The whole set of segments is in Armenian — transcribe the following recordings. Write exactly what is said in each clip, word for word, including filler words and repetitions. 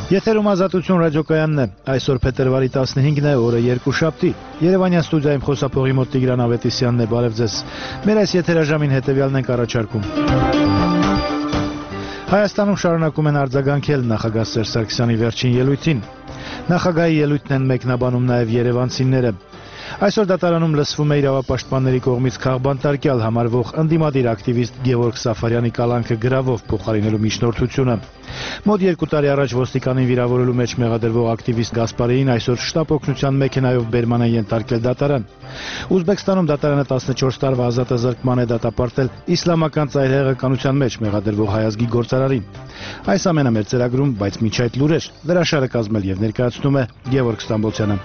Եթերում ազատություն ռադիոկայանն է, այսօր փետրվարի տասնհինգն է, օրը երկուշաբթի, Երևանյան ստուդիայում խոսափողի մոտ Տիգրան Ավետիսյանն է, բարև ձեզ, մեր այս եթերաժամին հետևյալն ենք առաջարկում։ Հայաստանում շարունակում են արձագանքել նախագահ Սերժ Սարգսյանի վերջին ելույթին, նախագահի ելույթն են մեկնաբանում նաև երևանցիները։ Այսօր դատարանում լսվում է իրավապաշտպանների կողմից քաղբանտարկյալ համարվող ընդդիմադիր ակտիվիստ Գևորգ Սաֆարյանի կալանքը գրավով փոխարինելու միջնորդությունը։ Մոտ երկու տարի առաջ ոստիկանին վիրավորելու մեջ մեղադրվող ակտիվիստ Գասպարիին այսօր շտապ օգնության մեքենայով բերման են ենթարկել դատարան։ Ուզբեկստանում դատարանը տասնչորս տարվա ազատազրկման է դատապարտել իսլամական ծայրահեղականության մեջ մեղադրվող հայ ազգի գործարարին։ Այս ամենը մեր ծրագրում, բայց մինչ այդ լուրեր, դրաշարը կազմել եւ ներկայացնում է Գևորգ Ստամբոլցյանը։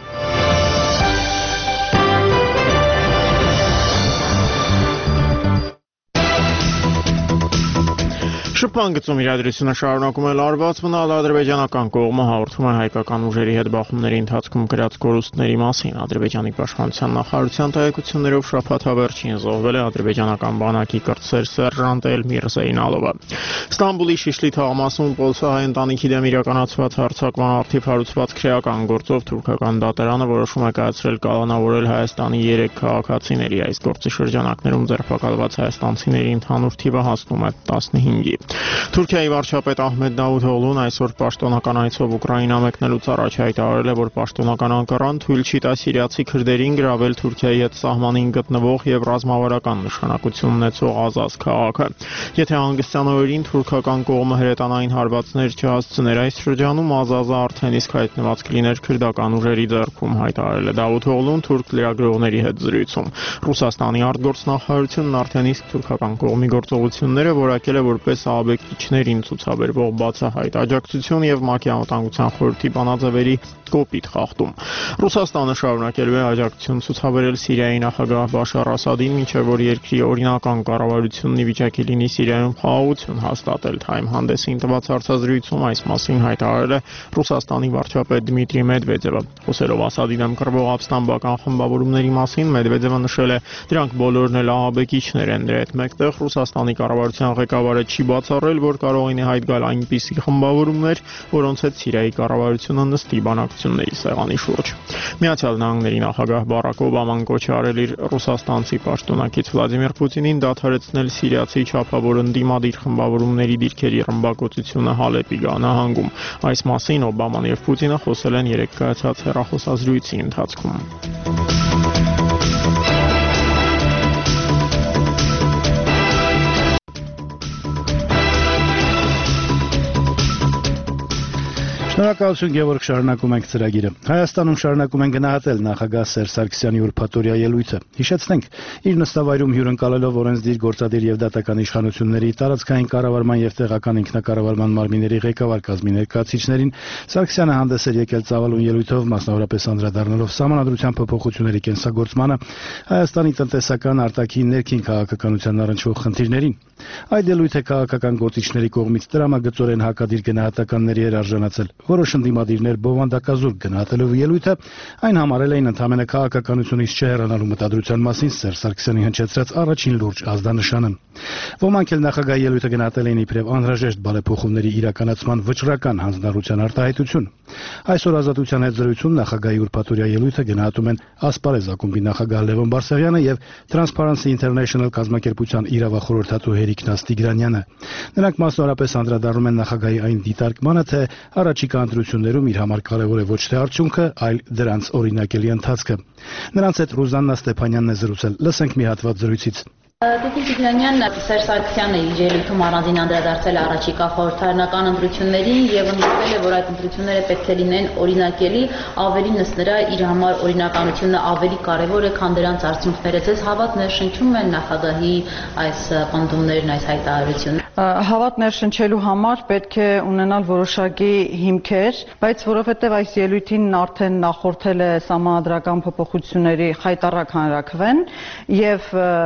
Շփման գծում իրադրությունը շարունակում է լարված մնալ, ադրբեջանական կողմը հաղորդում է հայկական ուժերի հետ բախումների ընթացքում կրած կորուստների մասին։ Ադրբեջանի պաշտպանության նախարարության տեղեկություններով շաբաթ հավերժին զոհվել է ադրբեջանական բանակի կրտսեր սերժանտ Էլմիր Զեյնալովը։ Ստամբուլի Շիշլի թաղամասում պոլսահայ ընտանիքի դեմ իրականացված հարձակման առթիվ հարուցված քրեական գործով թուրքական դատարանը որոշում է կայացրել կալանավորել Հայաստանի երեք քաղաքացիների։ Այս գործի շրջանակներում ձերբակալված հայաստանցիների ընդհանուր թիվը հասնում է տասնհինգի։ Թուրքիայի վարչապետ Ահմեդ Դավութօղլուն այսօր պաշտոնական այցով Ուկրաինա մեկնելուց առաջ հայտարարել է, որ պաշտոնական Անկարան թույլ չի տա սիրիացի քրդերին գրավել Թուրքիայի հետ սահմանին գտնվող եւ ռազմավարական նշանակություն ունեցող Ազազ քաղաքը։ Եթե հանգստյան օրերին թուրքական կողմը հրետանային հարվածներ չհասցներ այս շրջանում, Ազազը արդեն իսկ հայտնված կլիներ քրդական ուժերի ձեռքում, հայտարարել է Դավութօղլուն թուրք լրագրողների հետ զրույցում։ Ռուսաստանի արտգործնախարարությունն արդեն իսկ թուրքական կողմի գործողությունները որակել է որպես աբեկիչներին ցուցաբերվող բացահայտ աջակցություն եւ ՄԱԿ-ի անվտանգության խորհրդի բանաձևերի կոպիտ խախտում։ Ռուսաստանը շարունակելու է աջակցություն ցուցաբերել Սիրիայի նախագահ Բաշար Ասադին, մինչև որ երկրի օրինական կառավարությունն ի վիճակի լինի Սիրիայում խաղաղություն հաստատել։ Time հանդեսին տված հարցազրույցում այս մասին հայտարարել է Ռուսաստանի վարչապետ Դմիտրի Մեդվեդևը։ Խոսելով Ասադի դեմ կրվող ապստամբական խմբավորումների մասին, Մեդվեդևը նշել է, դրանք բոլորն էլ ահաբեկիչներ են։ Դրա հետ մեկտեղ Ռուսաստանի կառավարության ղեկավարը չի բացառել, որ կարող είναι հայտ գալ այնպիսի խմբավորումներ, որոնց հետ Սիրիայի կառավարությունը նստի բանակցությունների սեղանի շուրջ։ Միացյալ Նահանգների նախագահ Բարակ Օբաման կոչ է արել իր ռուսաստանցի պաշտոնակից Վլադիմիր Պուտինին դադարեցնել սիրիացի չափավոր ընդդիմադիր խմբավորումների դիրքերի ռմբակոծությունը Հալեպի նահանգում։ Այս մասին Օբաման եւ Պուտինը խոսել են երեկ կայացած հեռախոսազրույցի ընթացքում։ Շնորհակալություն Գևորգ, շարունակում ենք ծրագիրը։ Հայաստանում շարունակում են գնահատել նախագահ Սերժ Սարգսյանի ուրփաթորյա ելույթը։ Հիշեցնենք, իր նստավայրում հյուրընկալելով օրենսդիր, գործադիր եւ դատական իշխանությունների, տարածքային կառավարման եւ տեղական ինքնակառավարման մարմինների ղեկավար կազմի ներկայացուցիչներին, Սարգսյանը հանդես էր եկել ծավալուն ելույթով, մասնավորապես անդրադառնալով Սահմանադրության փոփոխությունների կենսագործմանը, Հայաստանի տնտեսական, արտաքին, ներքին քաղաքականությանն առնչվող խնդիրներին։ Այդ ելույթը քաղաքական գործիչների կողմից տրամագծորեն հակադիր գնահատականների էր արժանացել։ Որոշ ընդդիմադիրներ բովանդակազուրկ գնահատելով ելույթը այն համարել էին ընդհանրապես քաղաքականությունից չհեռանալու մտադրության մասին Սերժ Սարգսյանի հնչեցրած առաջին լուրջ ազդանշանը։ Ոմանք էլ նախագահի ելույթը գնահատել էին իբրև անհրաժեշտ բարեփոխումների իրականացման վճռական հանձնառության արտահայտություն։ Այսօր Ազատության հետ զրույցում նախագահի ուրփաթորյա ելույթը գնահատում են Ասպարեզ ակումբի նախագահ Լևոն Բարսեղյանը եւ Transparency International կազմակերպության իրավախորհրդատու Հերիկ Տիգրանյանը։ Նրանք մասնավորապես անդրադառնում են նախագահի այն դիտարկմանը, թե առաջիկա ընտրություններում իր համար կարևոր է ոչ թե արդյունքը, այլ դրանց օրինակելի ընթացքը։ Նրանց հետ Ռուզաննա Ստեփանյանն է զրուցել։ Լսենք մի հատված զրույցից։ Տիկին Տիգրանյանն Սերժ Սարգսյանը իր ելույթում առանձին անդրադարձել առաջիկա խորհրդարանական ընտրություններին եւ ընդգծել է, որ այդ ընտրությունները պետք է լինեն օրինակելի, ավելին ըստ նրա իր համար օրինականությունը ավելի կարեւոր է, քան դրանց արդյունքները։ Ձեզ հավատ ներշնչում են նախագահի այս պնդումներն, այս հայտարարությունները։ Հավատ ներշնչելու համար պետք է ունենալ որոշակի հիմքեր, բայց որովհետեւ այս ելույթին արդեն նախորդել է սահմանադրական փոփոխությունների խայտառակ հանրաքվեն եւ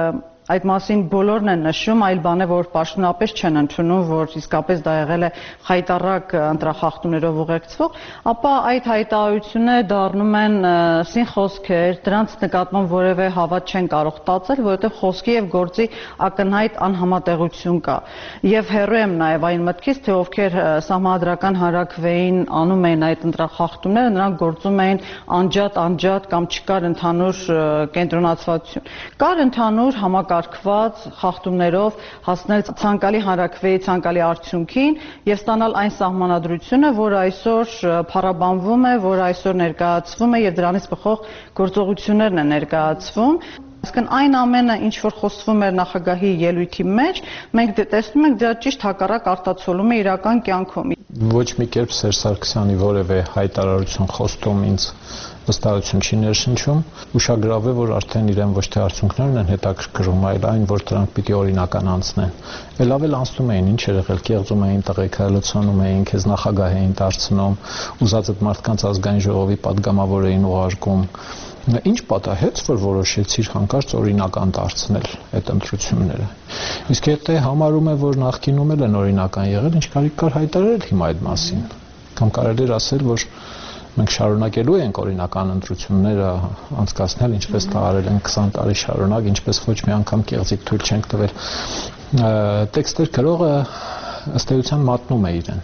այդ մասին բոլորն են նշում, այլ բան է, որ պաշտոնապես չեն ընդունում, որ իսկապես դա եղել է խայտառակ ընտրախախտումներով ուղեկցվող, ապա այդ հայտարարությունը դառնում են սին խոսքեր, դրանց նկատմամբ որևէ հավատ չեն կարող տածել, որովհետև խոսքի եւ գործի ակնհայտ անհամատեղություն կա։ Եվ հեռու եմ նաեւ այն մտքից, թե ովքեր սահմանադրական հանրաքվեին անում էին այդ ընտրախախտումները, նրանք գործում էին անջատ, անջատ կամ չկար ընդհանուր կենտրոնացվածություն։ Կար ընդհանուր համակարգված խախտումներով հասնել ցանկալի հանրաքվեի ցանկալի արդյունքին եւ ստանալ այն սահմանադրությունը, որ այսօր փառաբանվում է, որ այսօր ներկայացվում է եւ դրանից բխող գործողություններն են ներկայացվում։ Այսինքն այն ամենը, ինչ որ խոսվում էր նախագահի ելույթի մեջ, մենք տեսնում ենք դրա ճիշտ հակառակ արտացոլում է իրական կյանքում։ Ոչ մի կերպ Սերժ Սարգսյանի որևէ հայտարարություն խոստում ինձ վստահություն չի ներշնչում, ուշագրավ է, որ արդեն իրեն ոչ թե արդյունքներն են հետաքրքրում, այլ այն, որ դրանք պիտի օրինականացնեն։ Էլ ավել անցնում էին, ինչ էր եղել, կեղծում էին տղեկ, հայլոցանում էին, քեզ նախագահ էին դարձնում, ուզած այդ մարդկանց ազգային ժողովի պատգամավոր էին ուղարկում։ Ինչ պատահեց, որ որոշեցիր հանկարծ օրինական դարձնել այդ ընտրությունները։ Իսկ եթե համարում է, որ նախկինում էլ են օրինական եղել, ինչ կարիք կար հայտարարել հիմա այդ մասին։ Կամ կարելի էր ասել, որ մենք շարունակելու ենք օրինական ընտրությունները անցկացնել, ինչպես դա արել են քսան տարի շարունակ, ինչպես ոչ մի անգամ կեղծիք թույլ չենք տվել։ Տեքստեր գրողը ըստ էության մատնում է իրեն։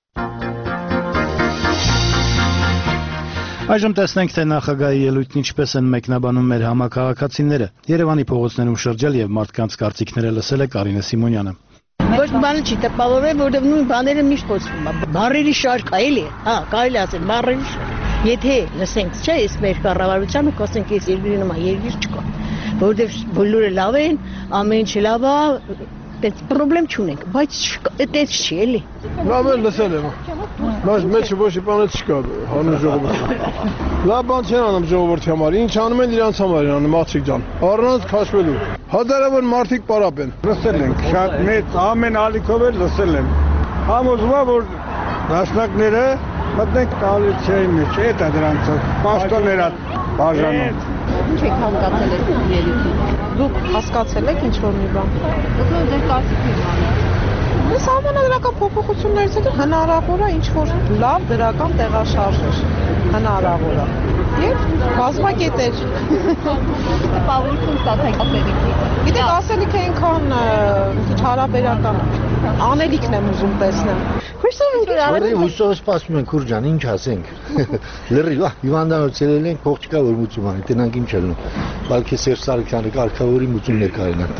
Այժմ տեսնենք, թե նախագահի ելույթն ինչպես են մեկնաբանում մեր համաքաղաքացիները։ Երևանի փողոցներում շրջել եւ մարդկանց կարծիքները լսել է Կարինե Սիմոնյանը։ Ոչ բանը չի տպավորվել, որովհետև նույն բաները միշտ խոսվում է։ Բառերի շարք է, էլի։ Հա, կարելի ասել բառերի շարք։ Եթե լսենք, չէ, այս մեր կառավարությանը կասենք, այս երկրի նման երկիր չկա, որովհետև բոլորը լավ են, ամեն ինչ լավ է, այդպես խնդրեմ չունենք, բայց այդպես չի, էլի։ Լավ է լսել եմ։ Բայց մեջը ոչ մի բան չկա, հանուն ժողովրդի։ Լավ բան չեն անում ժողովրդի համար, ինչ անում են իրանց համար են անում, աղջիկ ջան, առանց քաշվելու։ Հազարավոր մարդիկ պարապ են։ Լսել ենք, շատ մեծ ամեն ալիքով էլ լսել եմ։ Համոզվում եմ, որ դաշնակները մտնենք կոալիցիայի մեջ, այդ է դրանց պաշտոնները բաժանում։ Ինչ եք հասկացել այդ ելույթից։ Դուք հասկացել եք ինչ որ մի բան։ Դուք ձեր կարծիքն եք։ Այս համանadrական փոփոխություններից հետո հնարավոր է ինչ որ լավ դրական տեղաշարժեր հնարավոր է։ Եվ բազմակետեր։ Տպավորություն ստացեք ասելիքից։ Գիտեք, ասելիքը այնքան քիչ հարաբերական անելիքն եմ ուզում տեսնել։ Որի հուսով սպասում են քուր ջան, ինչ ասենք։ Լրի, հիվանդանոցել ենք, փող չկա որ մուծում անի, տենանք ինչ ելնում։ Բալքի Սերժ Սարգսյանը կարգավորի մուծումներ կարենան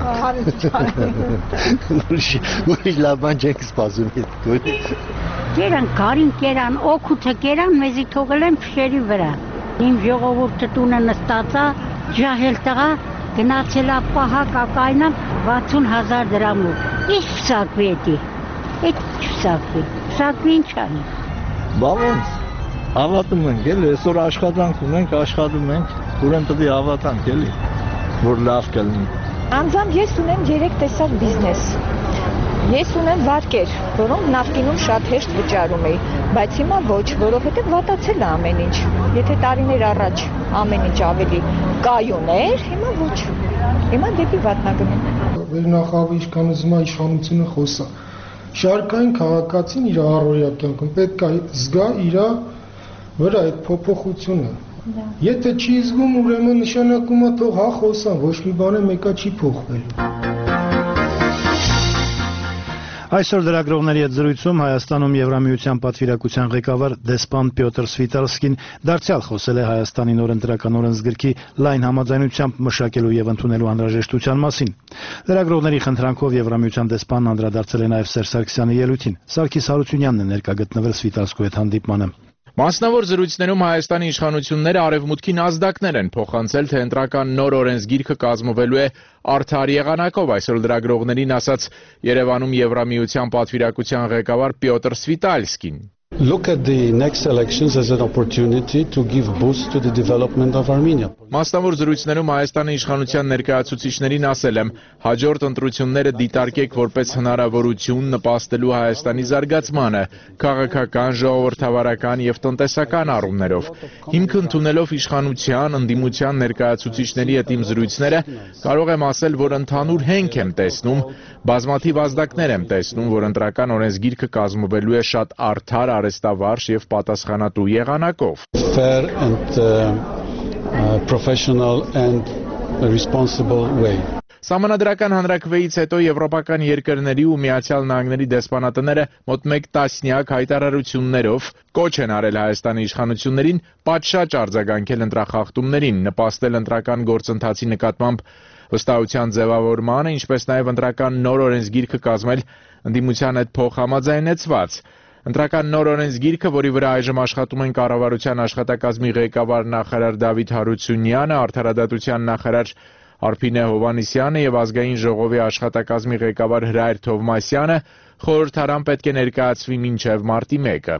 տան։ Ուրիշ լավ բան չենք սպասում։ Կերան, կարին կերան, օգուտը կերան, մեզի թողել են փշերի վրա։ Իմ ժողովուրդը տունը նստած է, ջահել տղա, գնացել է պահակ ակայնան վաթսուն հազար դրամով։ Ինչ փսակվի էդի։ Այդ չփսակվի։ Փսակվի ինչ անի։ Բա ոնց։ Հավատում ենք, էլի, այսօր աշխատանք ունենք, աշխատում ենք, ուրեմն պետք է հավատանք, էլի, որ լավ կլինի։ Անձամբ ես ունեմ երեք տեսակ բիզնես։ Ես ունեմ վարկեր, որոնք նախկինում շատ հեշտ վճարում էի, բայց հիմա ոչ, որովհետև վատացել է ամեն ինչ։ Եթե տարիներ առաջ ամեն ինչ ավելի կայուն էր, հիմա ոչ։ Հիմա դեպի վատնագնում։ Վերնախավի իշխանությունը իշխանությունը խոսա։ Շարքային քաղաքացին իր առօրյա կյանքում պետք է զգա իր վրա այդ փոփոխությունը։ Եթե չի զգում, ուրեմն նշանակում է թող հա խոսան, ոչ մի բան է մեկը չի փոխվելու։ Այսօր լրագրողների հետ զրույցում Հայաստանում Եվրամիության պատվիրակության ղեկավար դեսպան Պյոտր Սվիտալսկին դարձյալ խոսել է Հայաստանի նոր ընտրական օրենսգրքի լայն համաձայնությամբ մշակելու եւ ընդունելու անհրաժեշտության մասին։ Լրագրողների խնդրանքով Եվրամիության դեսպանն անդրադարձել է նաեւ Սերժ Սարգսյանի ելույթին։ Սարգիս Հարությունյանն է ներկա գտնվել Սվիտալսկու հետ հանդիպմանը։ Մասնավոր զրույցներում Հայաստանի իշխանությունները արևմուտքին ազդակներ են փոխանցել, թե ընտրական նոր օրենսգիրքը կազմվելու է արդար եղանակով, այսօր լրագրողներին ասաց Երևանում Եվրամիության պատվիրակության ղեկավար Պյոտր Սվիտալսկին։ Look at the next elections as an opportunity to give boost to the development of Armenia. Մասնավոր զրույցներում Հայաստանի իշխանության ներկայացուցիչներին ասել եմ, հաջորդ ընտրությունները դիտարկեք որպես հնարավորություն նպաստելու Հայաստանի զարգացմանը, քաղաքական, ժողովրդավարական եւ տնտեսական առումներով։ Հիմք ընդունելով իշխանության, ընդդիմության ներկայացուցիչների հետ իմ զրույցները, կարող եմ ասել, որ ընդհանուր հենք եմ տեսնում, բազմաթիվ ազդակներ եմ տեսնում, որ ընտրական օրենսգիրքը կազմվելու է շատ արդար, արեստավարժ եւ պատասխանատու եղանակով։ Fair and uh, uh, professional and responsible way. Սահմանադրական հանրաքվեից հետո եվրոպական երկրների ու Միացյալ Նահանգների դեսպանատները մոտ մեկ տասնյակ հայտարարություններով կոչ են արել Հայաստանի իշխանություններին պատշաճ արձագանքել ընտրախախտումներին, նպաստել ընտրական գործընթացի նկատմամբ վստահության ձևավորմանը, ինչպես նաև ընտրական նոր օրենսգիրքը կազմել ընդդիմության հետ փոխհամաձայնեցված։ Ընտրական նոր օրենսգիրքը, որի վրա այժմ աշխատում են կառավարության աշխատակազմի ղեկավար նախարար Դավիթ Հարությունյանը, արդարադատության նախարար Արփինե Հովհաննիսյանը եւ ազգային ժողովի աշխատակազմի ղեկավար Հրայր Թովմասյանը, խորհրդարան պետք է ներկայացվի մինչեւ մարտի մեկը։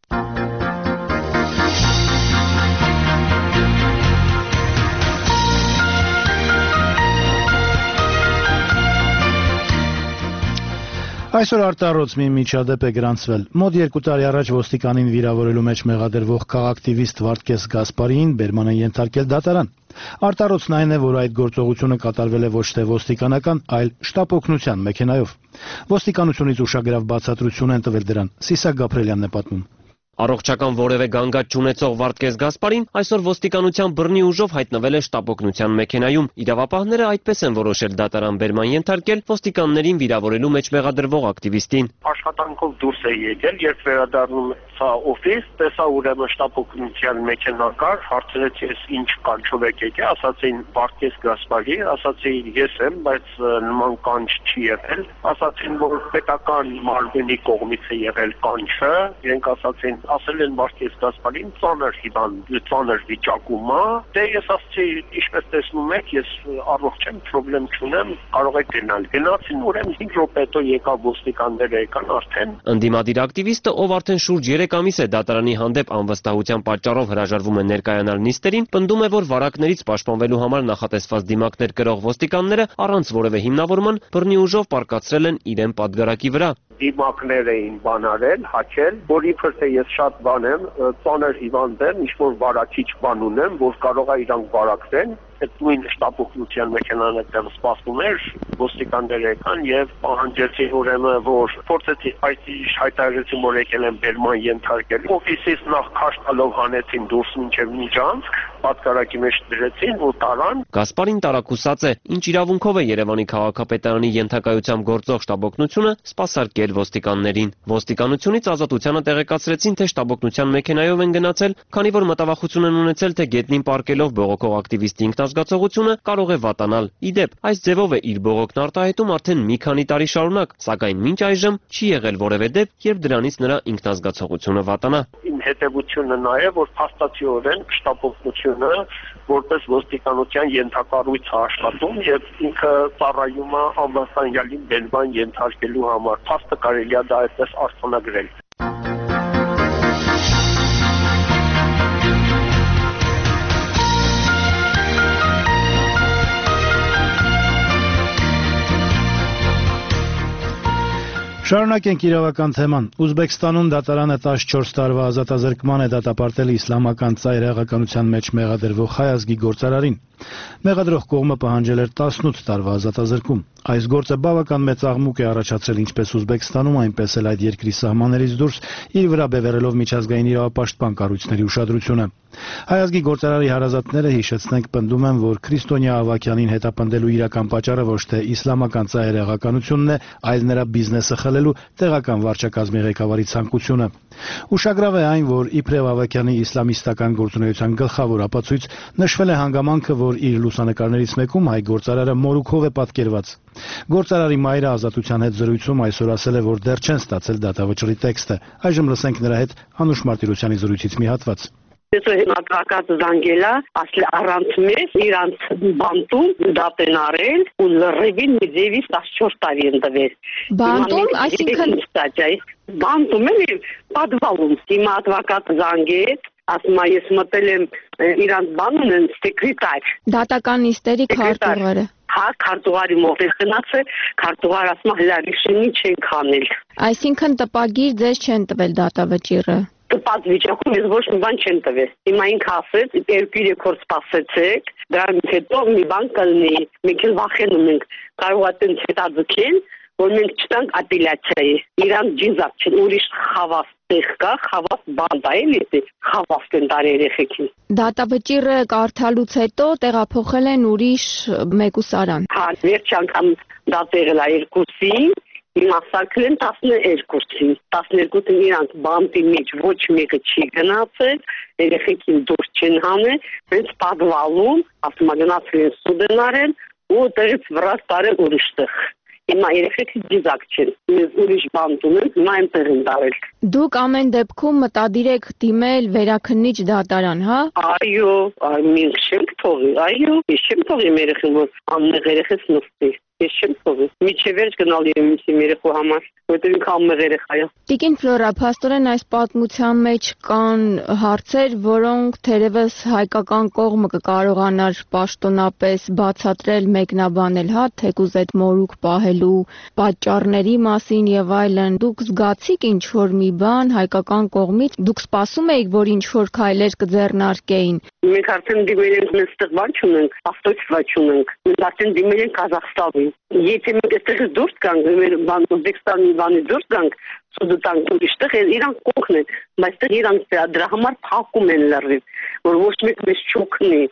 Այսօր արտառոց մի միջադեպ է գրանցվել։ Մոտ երկու տարի առաջ ոստիկանին վիրավորելու մեջ մեղադրվող քաղաքտիվիստ Վարդգես Գասպարիին բերման են ենթարկել դատարան։ Արտառոցն այն է, որ այդ գործողությունը կատարվել է ոչ թե ոստիկանական, այլ շտապօգնության մեքենայով։ Ոստիկանությունից ուշագրավ բացատրություն են տվել դրան։ Սիսակ Գաբրելյանն է պատմում։ Առողջական որևէ գանգատ չունեցող Վարդգես Գասպարին այսօր ոստիկանության բռնի ուժով հայտնվել է շտապօգնության մեքենայում։ Իրավապահները այդպես են որոշել դատարան բերման ենթարկել ոստիկաններին վիրավորելու մեջ մեղադրվող ակտիվիստին։ Աշխատանքով դուրս է եկել, երբ վերադառնում սա օֆիս, տեսա ուրեմն շտապօգնության մեքենա կար, հարցրեց ես ինչ կանչով եք եկել, ասացին Վարդգես Գասպարի, ասացի ես եմ, բայց նման կանչ չի եղել, ասացին որ պետական մարմնի կողմից է եղել կանչը, իրենք ասացին ասել են Վարդգես Գասպարին ծանր հիվանդ, ծանր վիճակում է, դե ես ասացի ինչպես տեսնում եք, ես առողջ եմ, խնդրեմ չունեմ, կարող եք գնալ։ Գնացին ուրեմն հինգ րոպե հետո եկավ ոստիկանները եկան արդեն։ Ընդդիմադիր ակտիվիստը, ով արդեն շուրջ երեք ամիս է դատարանի հանդեպ անվստահության պատճառով հրաժարվում է ներկայանալ նիստերին, պնդում է, որ վարակներից պաշտպանվելու համար նախատեսված դիմակներ կրող ոստիկանները առանց որևէ հիմնավորման բռնի ուժով պարկացրել են իրեն պատգարակի վրա։ Դիմակներ էին բանարել, հաչել, որ իբր թե ես շատ բան եմ, ծանր հիվանդ եմ, ինչ-որ վարակիչ բան ունեմ, որ կարող է իրանք վարակվեն, այդ նույն շտապօգնության մեքենան այդտեղ սպասվում էր, ոստիկանները եկան եւ պահանջեցին ուրեմն, որ փորձեցի այս հայտարարություն որ եկել են բերման ենթարկել։ Օֆիսից նախ քաշ տալով հանեցին դուրս մինչեւ Միջանցք, պատկարակի մեջ դրեցին ու տարան։ Գասպարին տարակուսած է, ինչ իրավունքով է Երևանի քաղաքապետարանի ենթակայությամբ գործող շտապօգնությունը սպասարկել ոստիկաններին։ Ոստիկանությունից ազատությանը տեղեկացրեցին, թե շտապօգնության մեքենայով են գնացել, քանի որ մտավախություն են ունեցել, թե գետնին պարկելով բողոքող ակտիվիստի ինքնազգացողությունը կարող է վատանալ։ Իդեպ, այս ձևով է իր բողոքն արտահայտում արդեն մի քանի տարի շարունակ, սակայն մինչ այժմ չի եղել որևէ դեպք, երբ դրանից նրա ինքնազգացողությունը վատանա։ Իմ հետևությունը նա է, որ փաստացիորեն շտապօգնությունը որպես ոստիկանության ենթակառույց է աշխատում եւ ինքը ծառայում է անվտանգային բերման ենթարկելու համար։ Փաստը կարելի է դա այդպես արձանագրել։ Շարունակենք իրավական թեման։ Ուզբեկստանում դատարանը տասնչորս տարվա ազատազրկման է դատապարտել իսլամական ծայրահեղականության մեջ մեղադրվող հայ ազգի գործարարին։ Մեղադրող կողմը պահանջել էր տասնութ տարվա ազատազրկում։ Այս գործը բավական մեծ աղմուկ է առաջացրել ինչպես Ուզբեկստանում, այնպես էլ այդ երկրի սահմաններից դուրս, իր վրա բևեռելով միջազգային իրավապաշտպան կառույցների ուշադրությունը։ Հայ ազգի գործարարի հարազատները, հիշեցնենք, պնդում են, որ Քրիստոնյա Ավագյանին հետապնդելու իրական պատճառը ոչ թե իսլամական ծայրահեղականությունն է, այլ նրա բիզնեսը խլելու տեղական վարչակազմի ղեկավարի ցանկությունը։ Ուշագրավ է այն, որ իբրև Ավագյանի իսլամիստական գործունեության գլխավոր ապացույց նշվել է հանգամանքը, որ իր լուսանկարներից մեկում հայ գործարարը մորուքով է պատկերված։ Գործարարի մայրը Ազատության հետ զրույցում այսօր ասել է, որ դեռ չեն ստացել դատավճռի տեքստը։ Այժմ լսենք նրա հետ Անուշ Մարտիրոսյանի զրույցից մի հատված։ Հետո հնագակած զանգելա, ասել առանց մեզ իրանց բանտում դատեն արել ու լրիվին մի ձևի տասնչորս տարի են տվել։ Բանտում, այսինքն բանտում էլի պատվալում։ Հիմա advocat զանգեց, ասում է ես մտել եմ իրանց բանուն են սեկրետար։ Դատական նիստերի քարտուղարը։ Հա, քարտուղարի մոտ է գնացել, քարտուղարը ասում է հլարիշինի չեն քանել։ Այսինքն տպագիր ձեզ չեն տվել դատավճիռը։ Տպած վիճակում ես ոչ մի բան չեն տվել։ Հիմա ինքը ասեց, երկու-երեք օր սպասեցեք, դրանից հետո մի բան կլինի, մենք էլ վախենում ենք, կարող է տենց հետաձգեն, որ մենք չտանք ապելյացիայի։ Իրանց ջիզակ չեն, ուրիշ խավաս տեղ կա, խավաս բանդ է, էլի խավաս են տար երեխեքին։ Դատավճիռը կարդալուց հետո տեղափոխել են ուրիշ մեկուսարան։ Հա, վերջ անգամ դա տեղել է երկուսին, հիմա սարքել են տասներկուսին։ տասներկուսին իրանց բանտի մեջ ոչ մեկը չի գնացել, երեխեքին դուրս չեն հանել, հենց պատվալում, ասում է գնացել են սուդեն արել ու տեղից վրաց տարել ուրիշտեղ։ Հիմա երեխեքը դիզակ չեն, մեզ ուրիշ բան տունել, հիմա այնտեղ են տարել։ Դուք ամեն դեպքում մտադիր եք դիմել վերաքննիչ դատարան, հա։ Այո, մենք չենք թողի, այո, ես չեմ թողի մեր երեխան, որ ամեն երեխես նստի։ Ես չեմ թողի։ Միջև վերջ գնալի եմ իմ երեխու համար, որտեղ ինքը ամեն երեխա է։ Տիկին Ֆլորա, փաստորեն այս պատմության մեջ կան հարցեր, որոնք թերևս հայկական կողմը կկարողանար պաշտոնապես բացատրել, մեկնաբանել, հա, թեկուզ այդ մորուք պահելու պատճառների մասին եւ այլն։ Դուք զգացիք ինչ որ մի բան հայկական կողմից, դուք սպասում էիք, որ ինչ որ քայլեր կձեռնարկեին։ Մենք արդեն դիմել ենք մեստեղ բան չունենք, ավտոյցվա չունենք։ Մենք արդեն դիմել ենք Կազախստանին։ Եթե մենք այստեղից դուրս գանք, մեր բան Ուզբեկստանի բանի դուրս գանք, սուդտան ուրիշտեղ իրանք կողքն են, բայց այստեղ իրանք դրա համար փակում են լրիվ, որ ոչ մեկ մեզ չօգնի։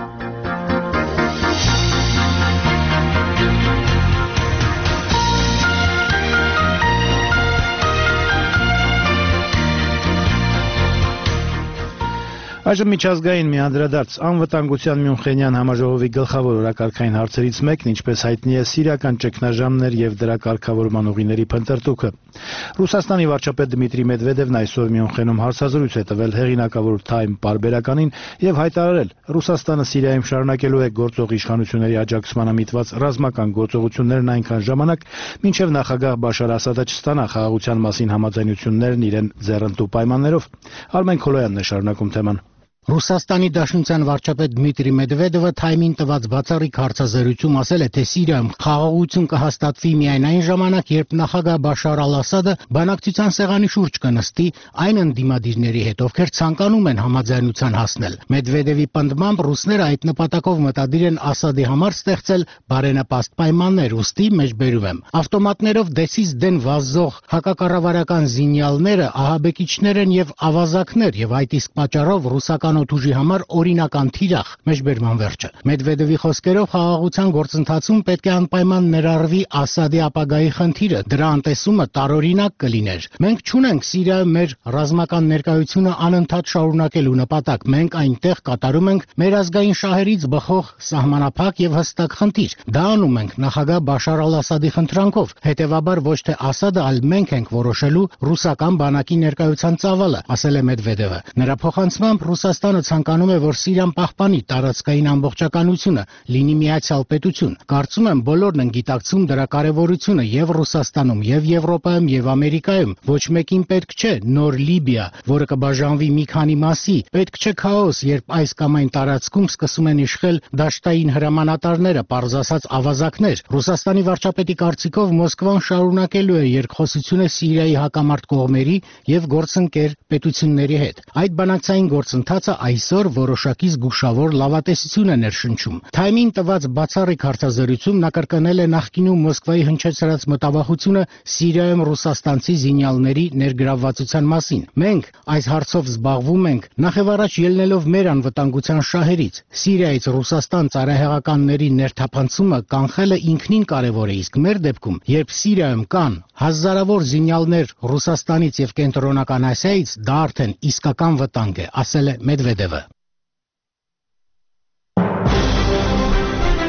Այժմ միջազգային մի անդրադարձ անվտանգության Մյունխենյան համաժողովի գլխավոր օրակարգային հարցերից մեկն, ինչպես հայտնի է, սիրիական ճգնաժամներ եւ դրա կարգավորման ուղիների փնտրտուքը։ Ռուսաստանի վարչապետ Դմիտրի Մեդվեդևն այսօր Մյունխենում հարցազրույց է տվել հեղինակավոր Time պարբերականին եւ հայտարարել, Ռուսաստանը Սիրիայում շարունակելու է գործող իշխանությունների աջակցմանը միտված ռազմական գործողություններն այնքան ժամանակ, մինչեւ նախագահ Բաշար Ասադը չստանա խաղաղության մասին համաձայնություններն իրեն ձեռնտու պայմաններով։ Արմեն Քոլոյանն է շարունակում թեման։ Ռուսաստանի Դաշնության վարչապետ Դմիտրի Մեդվեդևը Թայմին տված բացառիկ հարցազրույցում ասել է, թե Սիրիայում խաղաղություն կհաստատվի միայն այն ժամանակ, երբ նախագահ Բաշար al-Ասադը բանակցության սեղանի շուրջ կնստի այն ընդդիմադիրների հետ, ովքեր ցանկանում են համաձայնության հասնել։ Մեդվեդևի պնդմամբ ռուսները այդ նպատակով մտադիր են Ասադի համար ստեղծել բարենպաստ պայմաններ, ուստի մեջբերում եմ։ Ավտոմատներով դեսից դեն վազող հակակառավարական զինյալները ահաբեկիչներ են եւ ավազակներ եւ այդ իսկ պատճառով ռուսական օդուժի համար օրինական թիրախ, մեջբերման վերջը։ Մեդվեդևի խոսքերով խաղաղության գործընթացում պետք է անպայման ներառվի Ասադի ապագայի խնդիրը, դրա անտեսումը տարօրինակ կլիներ։ Մենք չունենք Սիրիայում մեր ռազմական ներկայությունը անընդհատ շարունակելու նպատակ, մենք այնտեղ կատարում ենք մեր ազգային շահերից բխող սահմանափակ եւ հստակ խնդիր։ Դա անում ենք նախագահ Բաշար al-Ասադի խնդրանքով, հետեւաբար ոչ թե Ասադը, այլ մենք ենք որոշելու ռուսական բանակի ներկայության ծավալը, ասել է Մեդվեդևը։ Նրա փոխանցմամբ Ռուսաստանը ցանկանում է, որ Սիրիան պահպանի տարածքային ամբողջականությունը, լինի միացյալ պետություն։ Կարծում եմ, բոլորն են գիտակցում դրա կարևորությունը եւ Ռուսաստանում, եւ Եվրոպայում, եւ Ամերիկայում։ Ոչ մեկին պետք չէ նոր Լիբիա, որը կբաժանվի մի քանի մասի։ Պետք չէ քաոս, երբ այս կամ այն տարածքում սկսում են իշխել դաշտային հրամանատարները, պարզ ասած ավազակներ։ Ռուսաստանի վարչապետի կարծիքով Մոսկվան շարունակելու է երկխոսությունը Սիրիայի հակամարտ կողմերի եւ գործընկեր պետությունների հետ։ Այդ բանակցային գործընթացը այսօր որոշակի զգուշավոր լավատեսություն է ներշնչում։ Թայմին տված բացառիկ հարցազրույցում նա կրկնել է նախկինում Մոսկվայի հնչեցրած մտավախությունը Սիրիայում ռուսաստանցի զինյալների ներգրավվածության մասին։ Մենք այս հարցով զբաղվում ենք նախևառաջ ելնելով մեր անվտանգության շահերից։ Սիրիայից Ռուսաստան ծառայահեղականների ներթափանցումը կանխելը ինքնին կարևոր է, իսկ մեր դեպքում, երբ Սիրիայում կան հազարավոր զինյալներ Ռուսաստանից եւ Կենտրոնական Ասիայից, դա արդեն իսկական վտանգ է, ասել է Մեդվեդևը։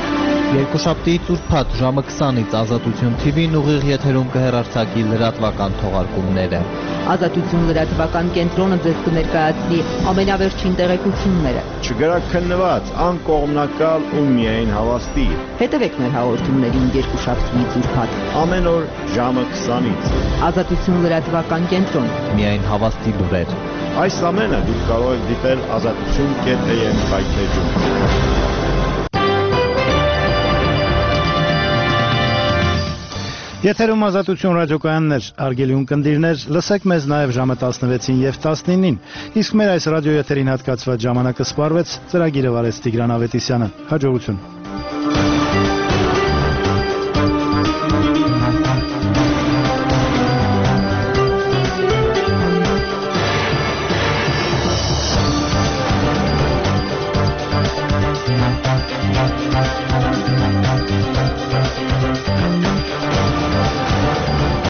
Երկուշաբթիից ուրբաթ ժամը քսանից Ազատություն Թի Վին ուղիղ եթերում կհեռարձակի լրատվական թողարկումները։ Ազատություն լրատվական կենտրոնը ձեզ կներկայացնի ամենավերջին տեղեկությունները։ Չգրաքննված, անկողմնակալ ու միայն հավաստի։ Հետևեք մեր հաղորդումներին երկուշաբթիից ուրբաթ։ Ամեն օր ժամը քսանից։ Ազատություն լրատվական կենտրոն։ Միայն հավաստի լուրեր։ Այս ամենը դուք կարող եք դիտել ազատություն կետ է եմ հայտեջում։ Եթերում Ազատություն ռադիոկայաններ, արգելի ունկնդիրներ, լսեք մեզ նաև ժամը տասնվեցին և տասնինին, իսկ մեր այս ռադիոեթերին հատկացված ժամանակը սպառվեց, ծրագիրը վարեց Տիգրան Ավետիսյանը, հաջողություն։